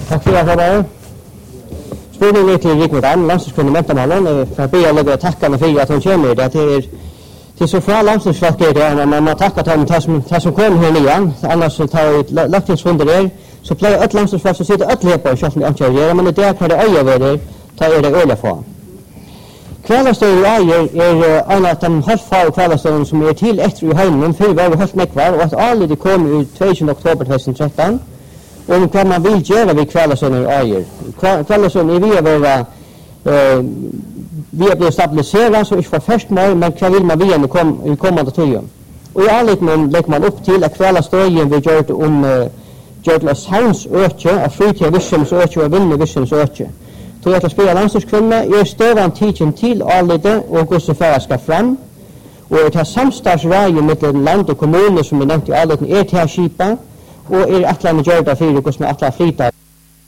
Tack för det. Spurningen till Rigmor Dam, landslagskvinna mentamalen, för att be alla tacka för att hon kommer. Det är så få landslagsfolk där, men man tackar till som kommer här igen. Annars tar lagtingsfunder där, så plejer ett landslagsfolk så sitter ett lepa och känner inte att göra, men det där kan det öja vid det, tar det öja få. Kvällastøyen er en av de helt få kvällastøyen som er til etter i heimen, før var vi helt nekvar, og at alle de kom i 22. oktober 2013, om hva man vil gjøre ved kvällastøyen i eier. Kvällastøyen er vi er blevet stabiliseret, så ikke for først mål, men hva vil man via i kommende tøyen. Og i anledning legger man opp til at kvällastøyen vi gjør det av sans øke, av fritid visshens øke og vinne visshens øke. Så jeg skal spille landslagskvinne, er støvan tidsen til allede og hvordan færa skal fram. Og til samstagsreie mellom land og kommune som er nevnt i allede er til skipa, og er atlandet gjør det for hvordan atlandet flyter.